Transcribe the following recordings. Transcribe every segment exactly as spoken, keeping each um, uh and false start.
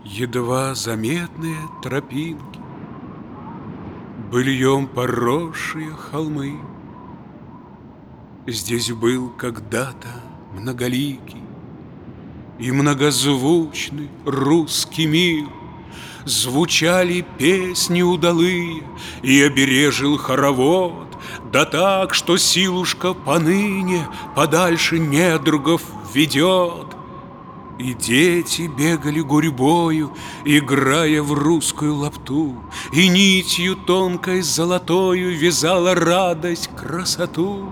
Едва заметные тропинки, быльем поросшие холмы. Здесь был когда-то многоликий и многозвучный русский мир. Звучали песни удалые, и обережил хоровод, да так, что силушка поныне подальше недругов ведет. И дети бегали гурьбою, играя в русскую лапту, и нитью тонкой золотою вязала радость, красоту.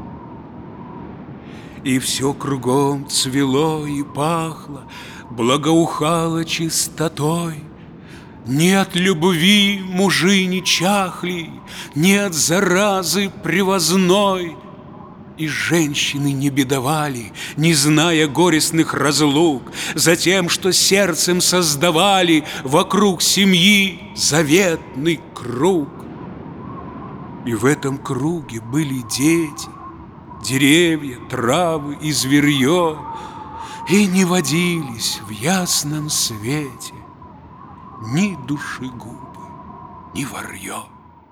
И все кругом цвело и пахло, благоухало чистотой. Ни от любви мужи не чахли, ни от заразы привозной. И женщины не бедовали, не зная горестных разлук, за тем, что сердцем создавали вокруг семьи заветный круг. И в этом круге были дети, деревья, травы и зверье, и не водились в ясном свете ни душегубы, ни варьё.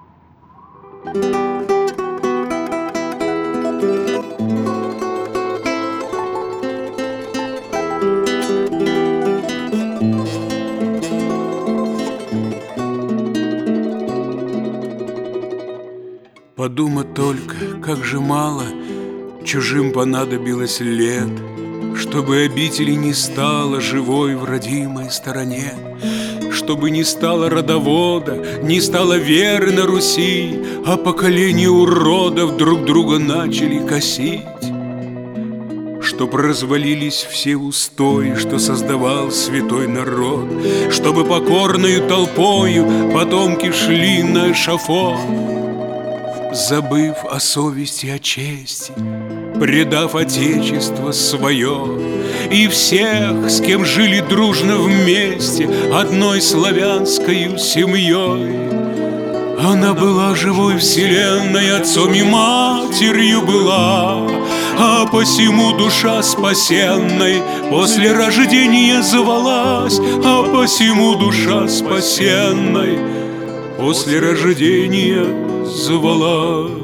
Подумать только, как же мало чужим понадобилось лет, чтобы обители не стало живой в родимой стороне, чтобы не стало родовода, не стало веры на Руси, а поколения уродов друг друга начали косить. Чтоб развалились все устои, что создавал святой народ, чтобы покорною толпою потомки шли на эшафот, забыв о совести, о чести, предав отечество свое, и всех, с кем жили дружно вместе одной славянскою семьей. Она была живой вселенной, отцом и матерью была, а посему душа спасенной после рождения звалась, а посему душа спасенной после рождения звалась.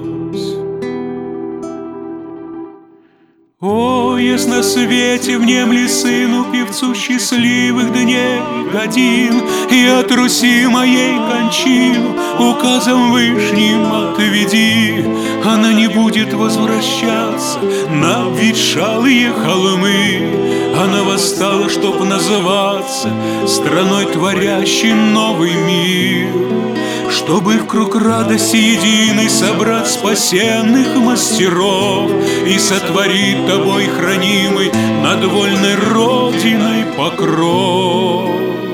О, есть на свете внемли сыну певцу счастливых дней годин, и от Руси моей кончину указом вышним отведи. Она не будет возвращаться на ветшалые холмы, она восстала, чтоб называться страной, творящей новый мир, чтобы в круг радости единой собрать спасенных мастеров и сотворить тобой хранимый над вольной родиной покров.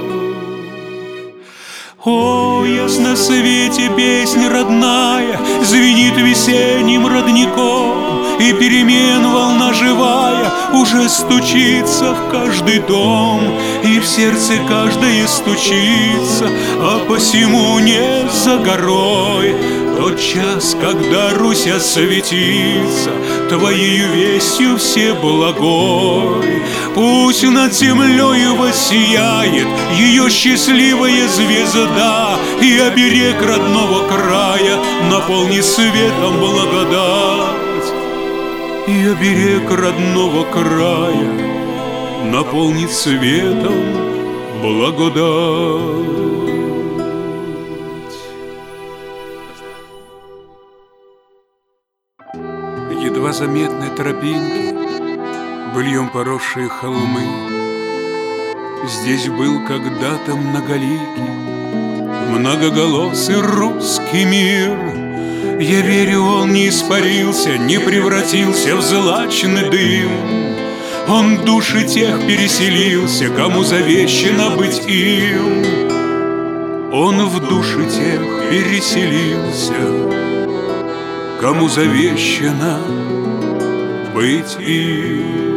О, ясно свете песнь родная звенит весенним родником, и перемен волна живая уже стучится в каждый дом, и в сердце каждое стучится, а посему не за горой тот час, когда Русь осветится твоею вестью всеблагой. Пусть над землею воссияет ее счастливая звезда, и оберег родного края наполни светом благодать. И оберег родного края наполнит светом благодать. Едва заметные тропинки, быльем поросшие холмы. Здесь был когда-то многоликий, многоголосый русский мир. Я верю, он не испарился, не превратился в злачный дым. Он в души тех переселился, кому завещено быть им. Он в души тех переселился, кому завещено быть им.